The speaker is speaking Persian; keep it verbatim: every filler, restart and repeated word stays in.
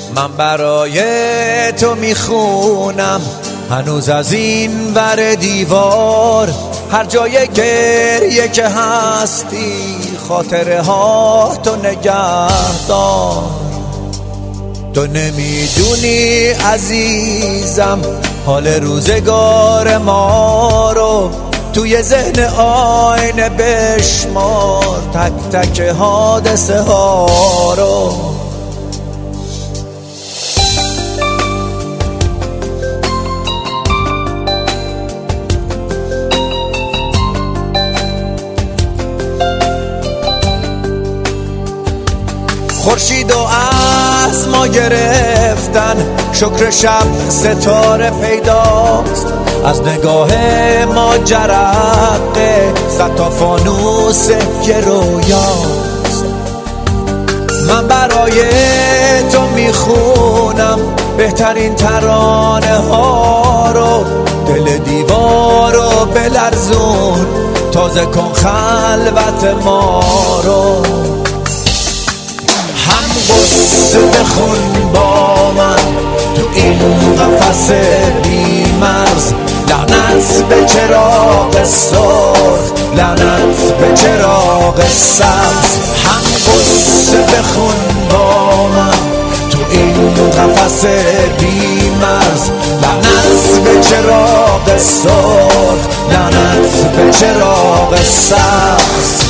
من برای تو میخونم هنوز از این ور دیوار، هر جای گریه که هستی خاطره ها تو نگهدار. تو نمیدونی عزیزم حال روزگار ما رو، توی ذهن آینه بشمار تک تک حادثه ها رو. خورشید و از ما گرفتن، شکر شب ستاره پیداست، از نگاه ما جرقه صد تا فانوس که رویاست. من برای تو میخونم بهترین ترانه ها رو، دل دیوار رو بلرزون، تازه کن خلوت ما رو. هم قصه بخون با من تو این قفس بی مرز، لعنت به چراغ سرخ، لعنت به چراغ سبز. هم قصه بخون با من تو این قفس بی مرز، لعنت به چراغ سرخ، لعنت به چراغ سبز.